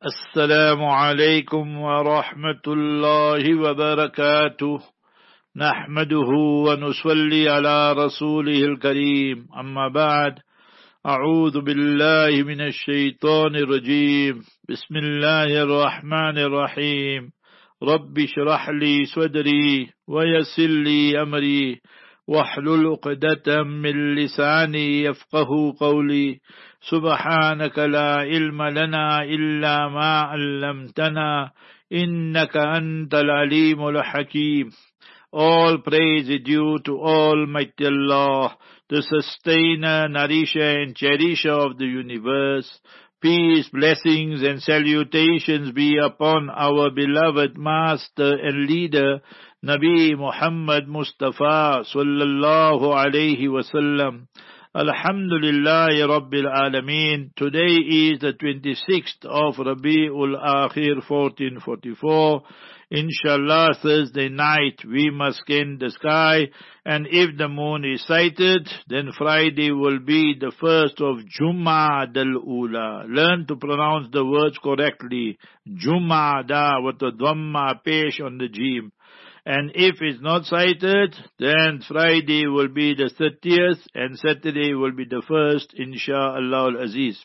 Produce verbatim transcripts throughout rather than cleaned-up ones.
السلام عليكم ورحمة الله وبركاته نحمده ونصلي على رسوله الكريم أما بعد أعوذ بالله من الشيطان الرجيم بسم الله الرحمن الرحيم رب اشرح لي صدري ويسر لي أمري واحلل عقدة من لساني يفقه قولي سبحانك لا علم لنا إلا ما علمتنا إنك أنت العليم الحكيم. All praise is due to Almighty Allah, the sustainer, nourisher and cherisher of the universe. Peace, blessings and salutations be upon our beloved master and leader, Nabi Muhammad Mustafa sallallahu alayhi wasallam. Alhamdulillahi Rabbil Alameen. Today is the twenty-sixth of Rabi'ul Akhir fourteen forty-four. Inshallah, Thursday night we must scan the sky, and if the moon is sighted, then Friday will be the first of Jum'ad al-Ula. Learn to pronounce the words correctly. Jum'ada with the Dhamma pesh on the Jim. And if it's not sighted, then Friday will be the thirtieth and Saturday will be the first, insha'Allah al-Aziz.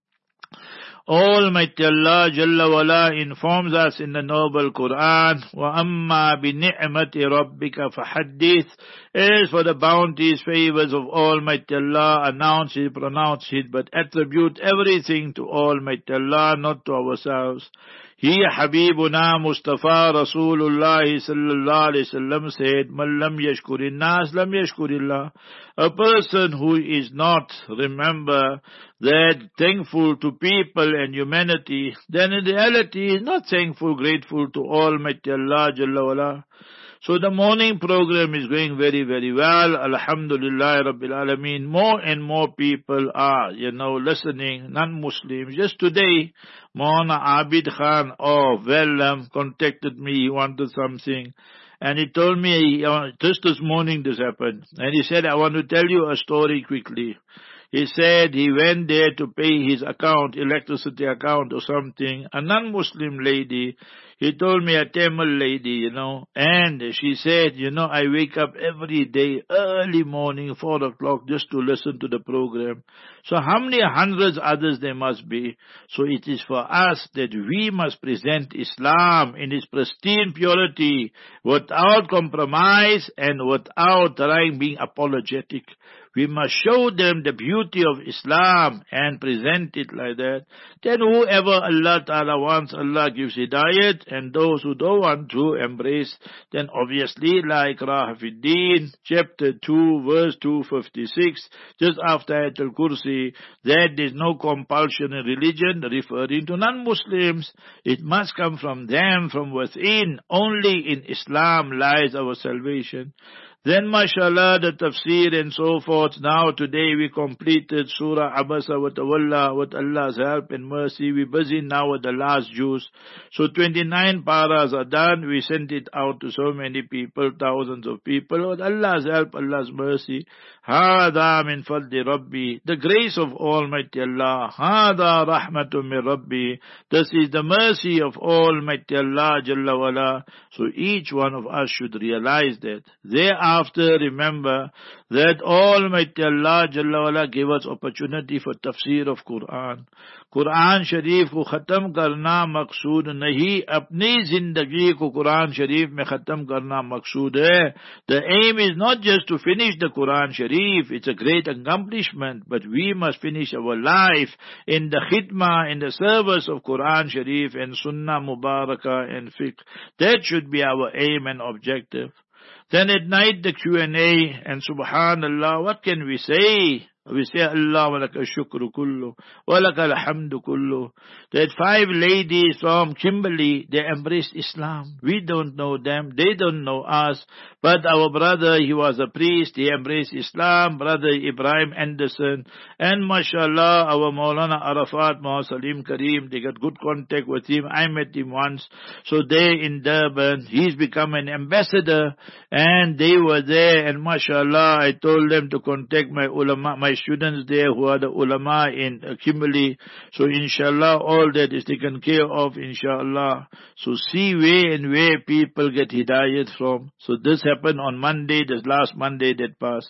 Almighty Allah Jalla wala informs us in the noble Quran, وَأَمَّا بِنِعْمَةِ رَبِّكَ فَحَدِّثْ. As for the bounties, favors of Almighty Allah, announce it, pronounce it, but attribute everything to Almighty Allah, not to ourselves. He Habibuna Mustafa Rasulullah sallallahu alayhi wasallam said, Man lam yashkurin nas lam yashkurillah. A person who is not, remember, that thankful to people and humanity, then in reality is not thankful, grateful to Almighty Allah Jalla wala. So the morning program is going very, very well. Alhamdulillah Rabbil Alameen. More and more people are, you know, listening, non-Muslims. Just today, Maulana Abid Khan of Wellam contacted me. He wanted something. And he told me, just this morning this happened. And he said, I want to tell you a story quickly. He said he went there to pay his account, electricity account or something. A non-Muslim lady, he told me a Tamil lady, you know, and she said, you know, I wake up every day, early morning, four o'clock, just to listen to the program. So how many hundreds others there must be? So it is for us that we must present Islam in its pristine purity, without compromise and without trying being apologetic. We must show them the beauty of Islam and present it like that. Then whoever Allah Ta'ala wants, Allah gives hidayat, and those who don't want to embrace, then obviously like Rahafiddin, chapter two, verse two fifty-six, just after Ayatul Kursi, that there is no compulsion in religion, referring to non-Muslims. It must come from them, from within. Only in Islam lies our salvation. Then, mashallah, the tafsir and so forth. Now, today we completed Surah Abasa wa Tawalla with Allah's help and mercy. We're busy now with the last juz. So, twenty-nine paras are done. We sent it out to so many people, thousands of people. With Allah's help, Allah's mercy. Hada min fadli Rabbi. The grace of Almighty Allah. Hada rahmatum min Rabbi. This is the mercy of Almighty Allah Jalla wala. So, each one of us should realize that. There are After, remember that Almighty Allah Jalla wala gave us opportunity for tafsir of Quran. Quran Sharif ko khatam karna maqsood nahi, apni zindagi ko Quran Sharif mein khatam karna maqsood hai. The aim is not just to finish the Quran Sharif, it's a great accomplishment, but we must finish our life in the khidmah, in the service of Quran Sharif and Sunnah Mubarakah and fiqh. That should be our aim and objective. Then at night the Q and A, and subhanallah, what can we say? We say, Allah wa laka shukru kullu, wa laka alhamdu kullu. That five ladies from Kimberley, they embraced Islam. We don't know them, they don't know us. But our brother, he was a priest, he embraced Islam, brother Ibrahim Anderson. And mashallah, our Maulana Arafat, Maulana Salim Kareem, they got good contact with him. I met him once. So they in Durban, he's become an ambassador. And they were there, and mashallah, I told them to contact my ulama, my my students there who are the ulama in uh, Kimberley. So inshallah, all that is taken care of, inshallah. So see where and where people get hidayat from. So this happened on Monday, this last Monday that passed.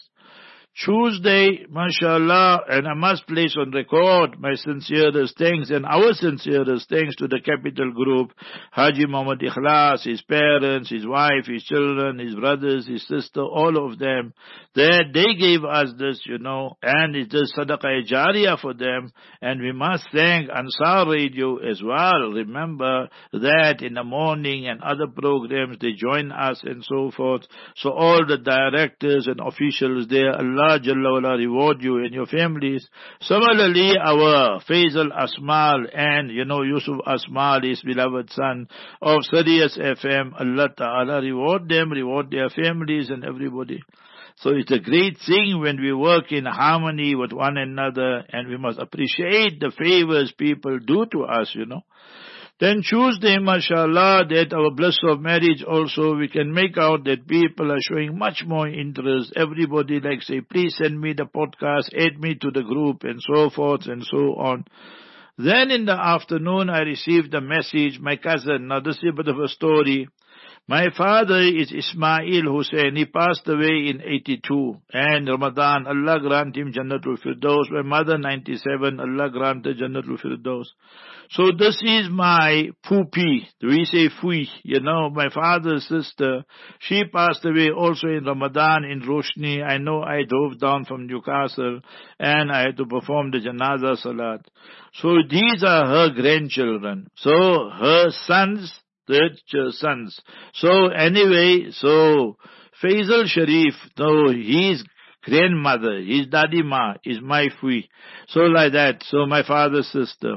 Tuesday, mashallah, and I must place on record my sincerest thanks and our sincerest thanks to the Capital Group, Haji Muhammad Ikhlas, his parents, his wife, his children, his brothers, his sister, all of them, that they gave us this, you know, and it's just sadaqah jariyah for them, and we must thank Ansar Radio as well. Remember that in the morning and other programs, they join us and so forth. So all the directors and officials there, Allah Allah Jalla wala reward you and your families. Similarly, our Faisal Asmal and, you know, Yusuf Asmal, his beloved son of Sirius F M, Allah Ta'ala reward them, reward their families and everybody. So it's a great thing when we work in harmony with one another, and we must appreciate the favors people do to us, you know. Then Tuesday, mashallah, that our bliss of marriage also, we can make out that people are showing much more interest. Everybody like say, please send me the podcast, add me to the group and so forth and so on. Then in the afternoon, I received a message, my cousin, now this is a bit of a story. My father is Ismail Hussain. He passed away in eighty-two. And Ramadan, Allah grant him Jannatul Firdaus. My mother, ninety-seven. Allah grant her Jannatul Firdaus. So this is my Phupi. We say Fui. You know, my father's sister. She passed away also in Ramadan in Roshni. I know I drove down from Newcastle and I had to perform the Janaza Salat. So these are her grandchildren. So her sons, third sons. So anyway, so Faisal Sharif, no, his grandmother, his daddy ma is my Fui. So like that, so my father's sister.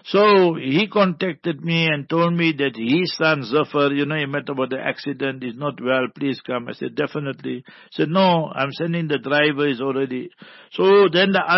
So he contacted me and told me that his son Zafar, you know, he met about the accident, is not well, please come. I said, definitely. I said, no, I'm sending the driver, is already. So then the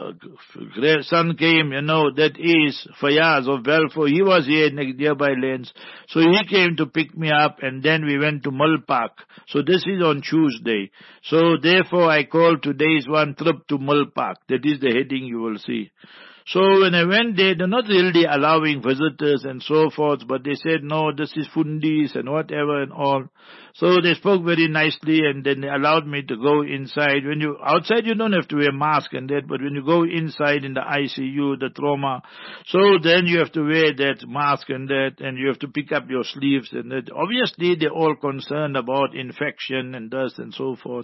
other son came, you know, that is Fayaz of Belfort. He was here in the nearby lanes. So he came to pick me up and then we went to Mul Park. So this is on Tuesday. So therefore I called today's one trip to Mul Park. That is the heading you will see. So when I went there, they're not really allowing visitors and so forth, but they said, no, this is Fundis and whatever and all. So they spoke very nicely and then they allowed me to go inside. When you, outside you don't have to wear a mask and that, but when you go inside in the I C U, the trauma, so then you have to wear that mask and that, and you have to pick up your sleeves and that. Obviously they're all concerned about infection and dust and so forth.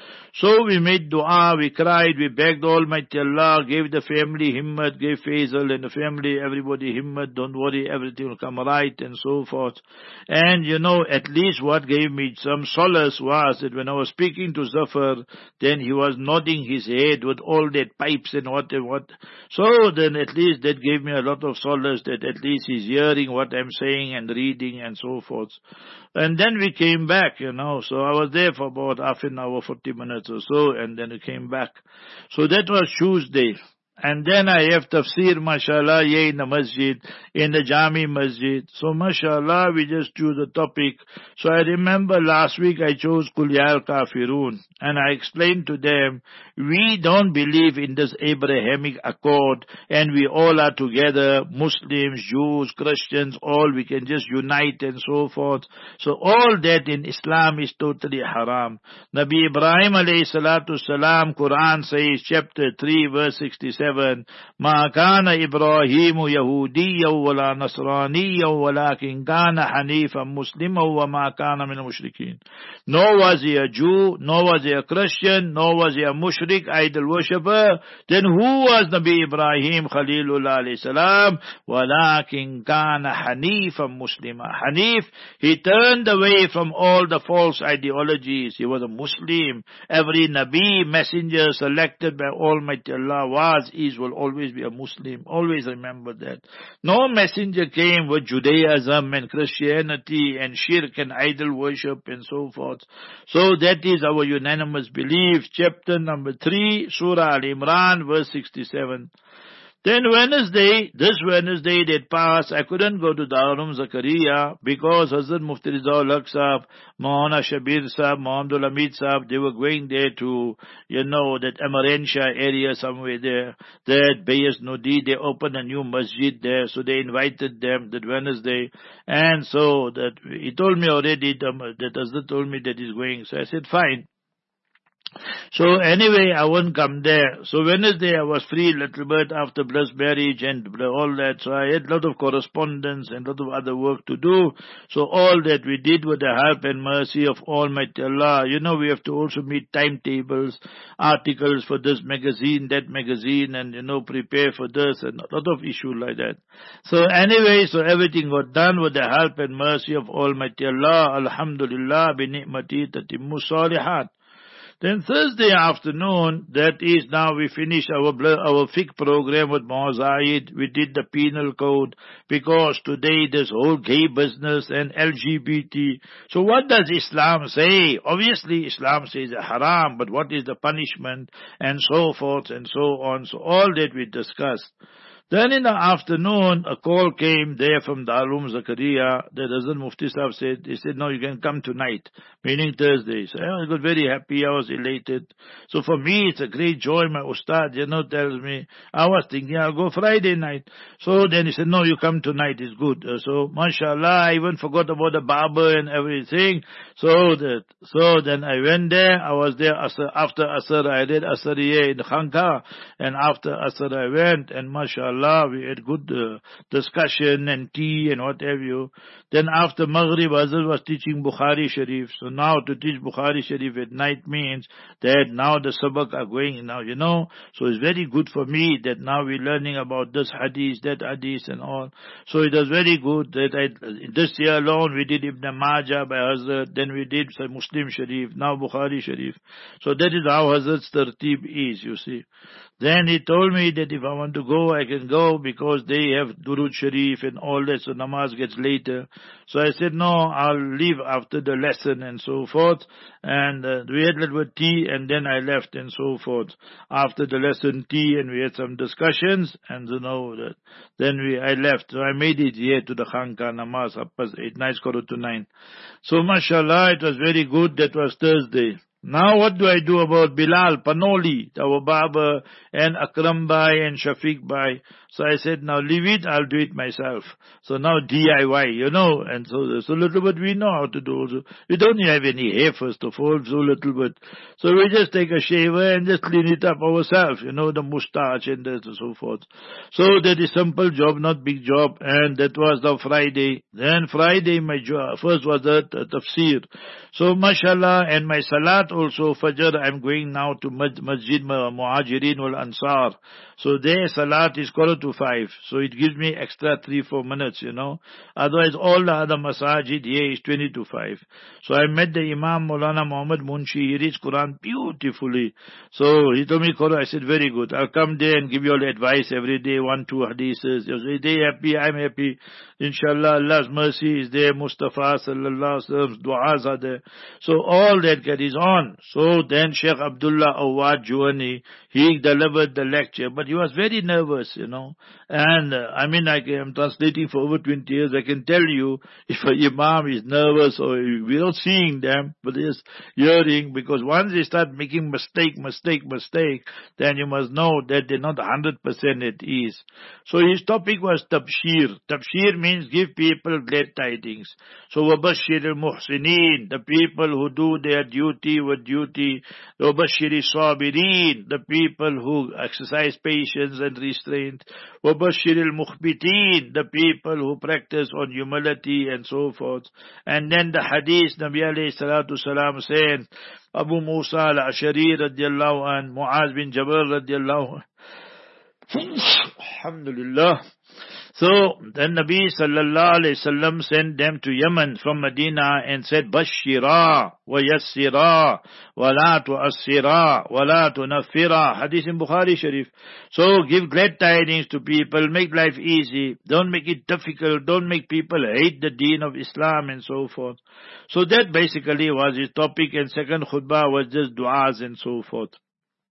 So we made dua, we cried, we begged Almighty Allah, gave the family himmat, gave Faisal and the family, everybody himmat, don't worry, everything will come right and so forth. And you know, at least what gave me some solace was that when I was speaking to Zafar, then he was nodding his head with all that pipes and what and what. So then at least that gave me a lot of solace that at least he's hearing what I'm saying and reading and so forth. And then we came back, you know, so I was there for about half an hour, forty minutes or so, and then we came back. So that was Tuesday. And then I have tafsir, mashallah, here in the masjid, in the Jami masjid. So mashallah, we just choose a topic. So I remember last week I chose Qul Ya Al-Kafirun. And I explained to them, we don't believe in this Abrahamic Accord and we all are together, Muslims, Jews, Christians, all, we can just unite and so forth. So all that in Islam is totally haram. Nabi Ibrahim alayhi salatu salam, Quran says, chapter three, verse sixty-seven, Ma kana Ibrahimu Yahudiya wala Nasraniya walakin kana Hanifan Muslima wa ma kana min al-mushrikeen. Nor was he a Jew, nor was he a Christian, nor was he a mushrik, idol worshipper. Then who was Nabi Ibrahim Khalilullah alayhi salam? Walakin kana Hanifan Muslima. Hanif, he turned away from all the false ideologies. He was a Muslim. Every Nabi, messenger selected by Almighty Allah was, is, will always be a Muslim. Always remember that. No messenger came with Judaism and Christianity and shirk and idol worship and so forth. So that is our unanimous belief. Chapter number three, Surah Al-Imran, verse sixty-seven. Then Wednesday, this Wednesday that passed, I couldn't go to Darul Zakaria because Hazrat Mufti Rizal Haq Sahab, Maulana Shabir Sahab, Muhammad Hamid Sahab, they were going there to, you know, that Amarentia area somewhere there, that Bayas Nodi, they opened a new masjid there, so they invited them that Wednesday, and so that, he told me already, that Hazrat told me that he's going, so I said, fine. So anyway, I won't come there. So Wednesday I was free a little bit after blessed marriage and all that. So I had a lot of correspondence and a lot of other work to do. So all that we did with the help and mercy of Almighty Allah. You know, we have to also meet timetables, articles for this magazine, that magazine, and you know, prepare for this and a lot of issues like that. So anyway, so everything got done with the help and mercy of Almighty Allah. Alhamdulillah, bi ni'mati tatimmu salihat. Then Thursday afternoon, that is now we finished our our fiqh program with Muazzayid. We did the penal code because today there's whole gay business and L G B T. So what does Islam say? Obviously Islam says haram, but what is the punishment and so forth and so on. So all that we discussed. Then in the afternoon, a call came there from Darul Zakaria. The Hazrat Mufti Sahab said, he said, no, you can come tonight, meaning Thursday. So I got very happy, I was elated. So for me, it's a great joy. My Ustad, you know, tells me, I was thinking I'll go Friday night. So then he said, no, you come tonight, it's good. Uh, so, mashallah, I even forgot about the barber and everything. So that, so then I went there, I was there after Asr, I did Asriye in Khanka, and after Asr I went, and mashallah, we had good uh, discussion and tea and what have you. Then after Maghrib, Hazrat was teaching Bukhari Sharif. So now to teach Bukhari Sharif at night means that now the sabak are going now, you know. So it's very good for me that now we're learning about this hadith, that hadith and all. So it was very good that I, this year alone we did Ibn Majah by Hazrat, then we did Muslim Sharif, now Bukhari Sharif. So that is how Hazrat's tartib is, you see. Then he told me that if I want to go, I can go because they have Durud Sharif and all that, so namaz gets later. So I said, no, I'll leave after the lesson and so forth. And uh, we had a little bit tea and then I left and so forth. After the lesson, tea, and we had some discussions and you know, that, then we I left. So I made it here to the Khanka namaz, up past eight, nice quarter to nine. So mashallah, it was very good. That was Thursday. Now what do I do about Bilal Panoli, our Baba, and Akram Bhai and Shafiq Bhai? So I said, now leave it, I'll do it myself. So now D I Y, you know, and so, so little bit we know how to do also. We don't have any hair first of all, so little bit. So we just take a shaver and just clean it up ourselves, you know, the moustache and that and so forth. So that is simple job, not big job, and that was the Friday. Then Friday my job, first was the tafsir. So mashallah, and my salat also, Fajr, I'm going now to Masjid Muhajirin wal Ansar. So their salat is quarter to five. So it gives me extra three, four minutes, you know. Otherwise all the other masajid here is twenty to five. So I met the Imam Maulana Muhammad Munshi. He reads Quran beautifully. So he told me, Quran, I said, very good. I'll come there and give you all advice every day, one, two hadiths. They happy, I'm happy. Inshallah, Allah's mercy is there. Mustafa sallallahu alaihi wasallam's du'as are there. So all that carries on. So then Sheikh Abdullah Awad Juwani, he delivered the lecture, but he was very nervous, you know. And uh, I mean, I am translating for over twenty years. I can tell you, if an imam is nervous or we're not seeing them, but just hearing, because once they start making mistake, mistake, mistake, then you must know that they're not one hundred percent at ease. So his topic was tabshir. Tabshir means give people glad tidings. So wabashir al-muhsinin, the people who do their duty with duty. Wabashir al-sabirin, the people who exercise patience and restraint. Wabashir al-mukhbitin, the people who practice on humility and so forth. And then the hadith, Nabi alayhi salatu salam said, Abu Musa al-Ashari radiallahu an, Muaz bin Jabal radiallahu an. Alhamdulillah. So then Nabi sallallahu alayhi wasallam sent them to Yemen from Medina and said, Bashira wa yassira wa la tu'assira wa la tunaffira. Hadith in Bukhari Sharif. So give glad tidings to people, make life easy, don't make it difficult, don't make people hate the deen of Islam and so forth. So that basically was his topic, and second khutbah was just du'as and so forth.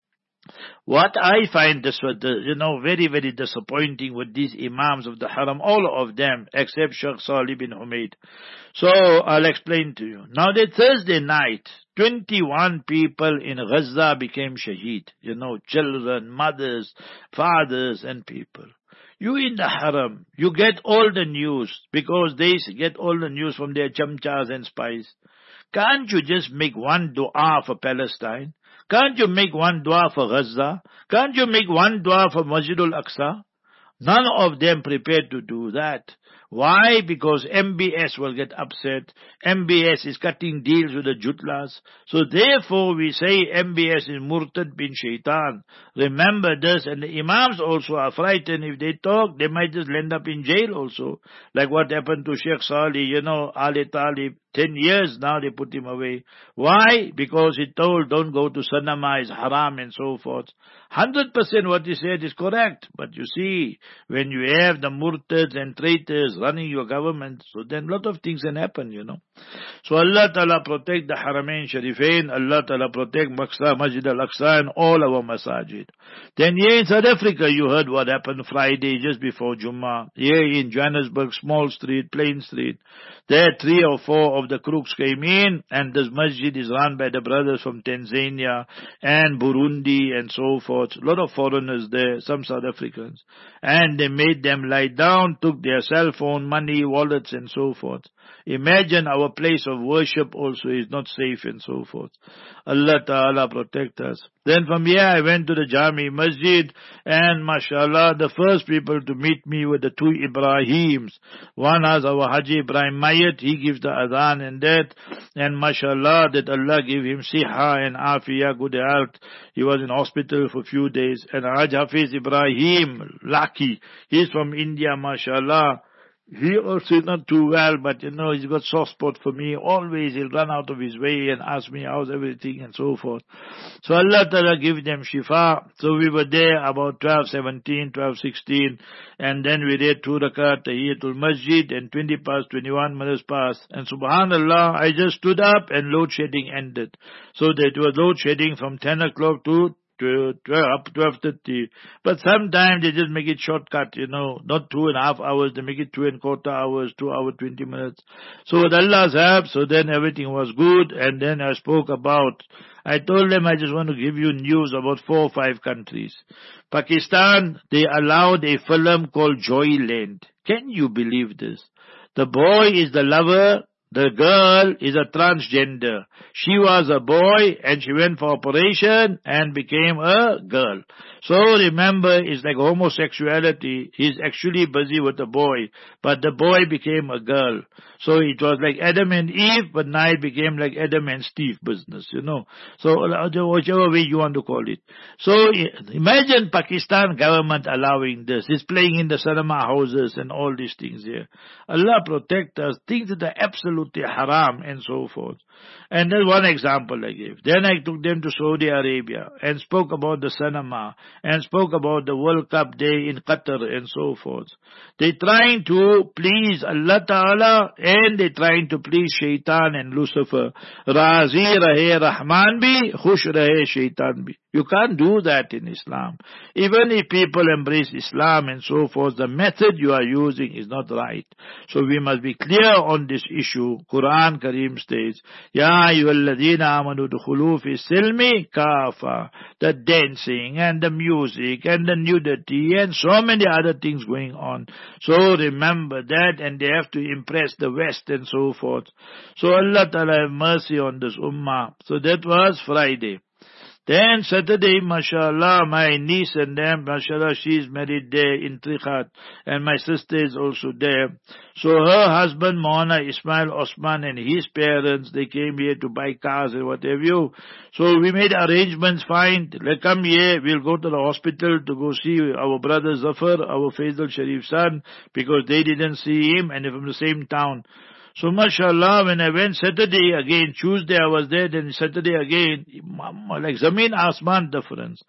What I find this was, the, you know, very, very disappointing with these Imams of the Haram, all of them, except Sheikh Salih bin Humaid. So, I'll explain to you. Now, that Thursday night, twenty-one people in Gaza became shaheed. You know, children, mothers, fathers, and people. You in the Haram, you get all the news, because they get all the news from their chamchas and spies. Can't you just make one dua for Palestine? Can't you make one dua for Gaza? Can't you make one dua for Masjid al-Aqsa? None of them prepared to do that. Why? Because M B S will get upset. M B S is cutting deals with the Jutlas. So therefore we say M B S is Murtad bin Shaitan. Remember this, and the Imams also are frightened. If they talk, they might just end up in jail also. Like what happened to Sheikh Salih, you know, Ali Talib. Ten years now they put him away. Why? Because he told, don't go to Sanama, it's haram and so forth. Hundred percent what he said is correct. But you see, when you have the murtads and traitors running your government, so then a lot of things can happen, you know. So Allah Ta'ala protect the Haramain Sharifain, Allah Ta'ala protect Maqsa, Masjid al-Aqsa and all our masajid. Then here in South Africa, you heard what happened Friday just before Jummah. Here in Johannesburg, Small Street, Plain Street, there three or four of the crooks came in, and this masjid is run by the brothers from Tanzania and Burundi and so forth. A lot of foreigners there, some South Africans. And they made them lie down, took their cell phone, money, wallets and so forth. Imagine our place of worship also is not safe and so forth. Allah Ta'ala protect us. Then from here I went to the Jami Masjid, and mashallah, the first people to meet me were the two Ibrahims. One is our Haji Ibrahim Mayat, he gives the adhan and that, and mashallah, that Allah give him siha and afiyah, good health. He was in hospital for a few days. And Haj Hafiz Ibrahim, lucky, he's from India, mashallah. He also is not too well, but you know, he's got soft spot for me. Always he'll run out of his way and ask me how's everything and so forth. So Allah Ta'ala give them shifa. So we were there about twelve seventeen, twelve sixteen, and then we did two rakat, Tahiyatul Masjid, and twenty past twenty-one minutes past. And subhanallah, I just stood up and load shedding ended. So that was load shedding from ten o'clock to twelve, twelve thirty. But sometimes they just make it shortcut, you know, not two and a half hours, they make it two and quarter hours, two hours, twenty minutes. So with Allah's help, so then everything was good, and then I spoke about, I told them I just want to give you news about four or five countries. Pakistan, they allowed a film called Joyland. Can you believe this? The boy is the lover, the girl is a transgender. She was a boy and she went for operation and became a girl. So remember, it's like homosexuality. He's actually busy with a boy, but the boy became a girl. So it was like Adam and Eve, but now it became like Adam and Steve business, you know. So whichever way you want to call it. So imagine Pakistan government allowing this. It's playing in the cinema houses and all these things here. Allah protect us. Things that are absolutely haram and so forth. And that's one example I gave. Then I took them to Saudi Arabia and spoke about the cinema and spoke about the World Cup day in Qatar and so forth. They're trying to please Allah Ta'ala and they're trying to please Shaitan and Lucifer. Razi rahe Rahman bi, khush rahe Shaitan bi. You can't do that in Islam. Even if people embrace Islam and so forth, the method you are using is not right. So we must be clear on this issue. Quran Kareem states, Ya ayyuhalladhina amanu dukhulu fi silmi kafa. The dancing and the music and the nudity and so many other things going on. So remember that, and they have to impress the West and so forth. So Allah Ta'ala have mercy on this ummah. So that was Friday. Then Saturday, mashallah, my niece and them, mashallah, she is married there in Trichat, and my sister is also there. So her husband, Mohana Ismail Osman, and his parents, they came here to buy cars and what have you. So we made arrangements, fine, they come here, we'll go to the hospital to go see our brother Zafar, our Faisal Sharif's son, because they didn't see him, and they're from the same town. So mashallah, when I went Saturday again, Tuesday I was there, then Saturday again, like Zameen Asman difference.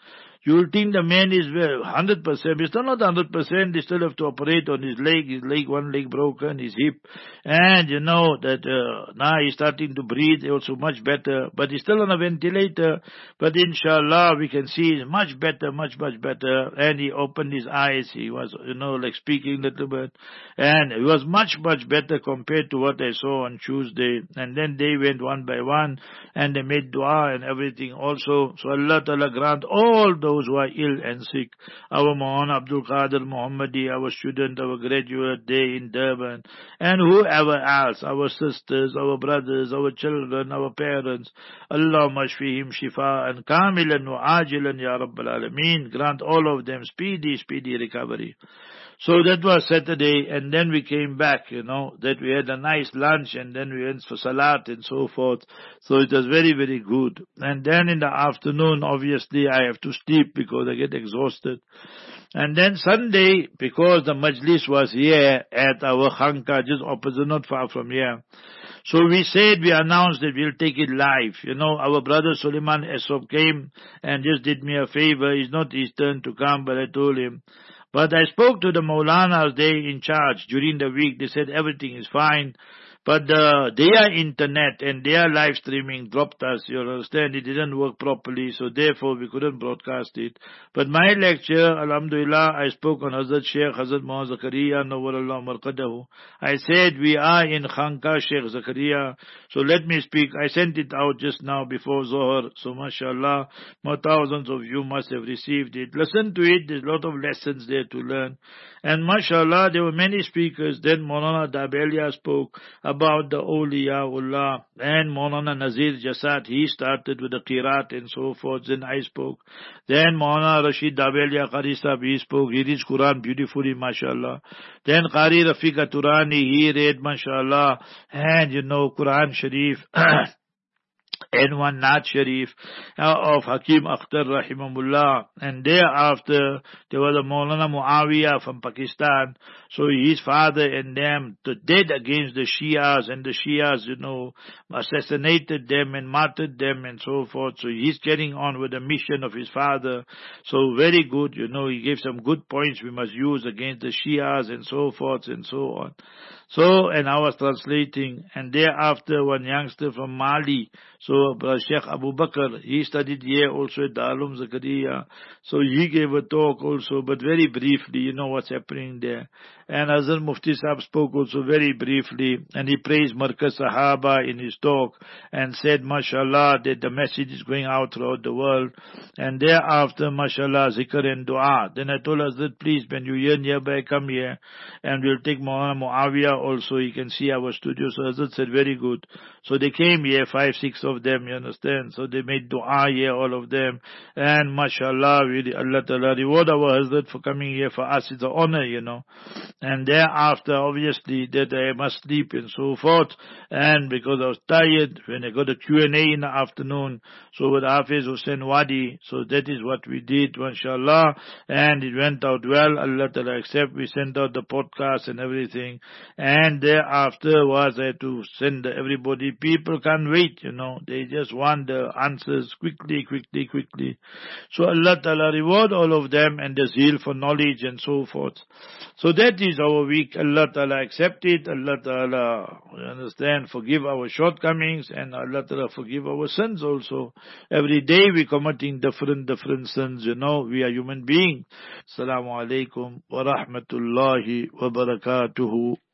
You'll think the man is one hundred percent. He's still not one hundred percent. He still have to operate on his leg. His leg, one leg broken, his hip. And you know that uh, now he's starting to breathe also much better. But he's still on a ventilator. But inshallah, we can see he's much better, much, much better. And he opened his eyes. He was, you know, like speaking a little bit. And he was much, much better compared to what I saw on Tuesday. And then they went one by one. And they made dua and everything also. So Allah Ta'ala grant all those who are ill and sick. Our Maulana Abdul Qadir Muhammadi, our student, our graduate day in Durban, and whoever else, our sisters, our brothers, our children, our parents. Allah mashfihim shifa and kamilan wa ajilan ya Rabbal Alameen. Grant all of them speedy, speedy recovery. So that was Saturday, and then we came back, you know, that we had a nice lunch, and then we went for salat and so forth. So it was very, very good. And then in the afternoon, obviously, I have to sleep because I get exhausted. And then Sunday, because the majlis was here at our Khanka, just opposite, not far from here. So we said, we announced that we'll take it live. You know, our brother Suleiman Esop came and just did me a favor. It's not his turn to come, but I told him. But I spoke to the Maulanas, they in charge during the week. They said everything is fine. But uh, their internet and their live streaming dropped us, you understand. It didn't work properly, so therefore we couldn't broadcast it. But my lecture, alhamdulillah, I spoke on Hazrat Sheikh, Hazrat Muhammad Zakaria, Nawwarallahu Marqadahu. I said we are in Khanka Sheikh Zakaria, so let me speak. I sent it out just now before Zohar, so mashallah, more thousands of you must have received it. Listen to it, there's a lot of lessons there to learn. And mashallah, there were many speakers. Then Maulana Dabelia spoke about the awliyaullah, and Maulana Nazir Jasad, he started with the Qiraat and so forth, then I spoke. Then Maulana Rashid Dabelia Qari Sahib, he spoke, he reads Quran beautifully, mashallah. Then Qari Rafiq Turani, he read, mashallah, and you know, Quran Sharif, and one Naat Sharif uh, of Hakim Akhtar Rahimahullah. And thereafter, there was a Maulana Muawiyah from Pakistan. So his father and them dead against the Shias, and the Shias, you know, assassinated them and martyred them and so forth. So he's carrying on with the mission of his father. So very good, you know, he gave some good points we must use against the Shias and so forth and so on. So, and I was translating, and thereafter one youngster from Mali, so Sheikh Abu Bakr, he studied here also at Darul Zakaria. So he gave a talk also, but very briefly, you know what's happening there. And Hazrat Mufti Sahib spoke also very briefly, and he praised Markaz Sahaba in his talk, and said, mashallah, that the message is going out throughout the world. And thereafter, mashallah, zikr and dua. Then I told Hazrat, please, when you hear nearby, come here, and we'll take Maulana Muawiyah also, you can see our studio. So Hazrat said, very good. So they came here, five, six of them, you understand. So they made dua here, all of them. And mashallah, really, Allah Ta'ala reward our Hazrat for coming here. For us, it's an honor, you know. And thereafter, obviously, that I must sleep and so forth. And because I was tired, when I got a Q and A in the afternoon, so with Hafiz Hussain Wadi, so that is what we did, mashallah. And it went out well, Allah Ta'ala accept. We sent out the podcast and everything. And thereafter was I had to send everybody. People can't wait, you know. They just want the answers quickly, quickly, quickly. So Allah Ta'ala reward all of them and the zeal for knowledge and so forth. So that is our week. Allah Ta'ala accept it. Allah Ta'ala, you understand, forgive our shortcomings, and Allah Ta'ala forgive our sins also. Every day we committing different, different sins, you know. We are human beings. Assalamu alaikum wa rahmatullahi wa barakatuhu.